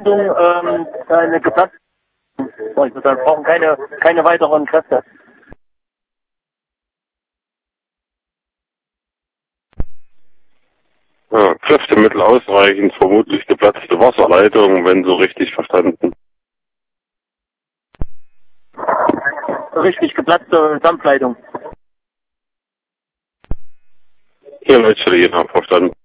eine geplatzte. Wir brauchen keine weiteren Kräfte. Ja, Kräftemittel ausreichend, vermutlich geplatzte Wasserleitung, wenn so richtig verstanden. Richtig geplatzte Dampfleitung. Hier Leute, verstanden.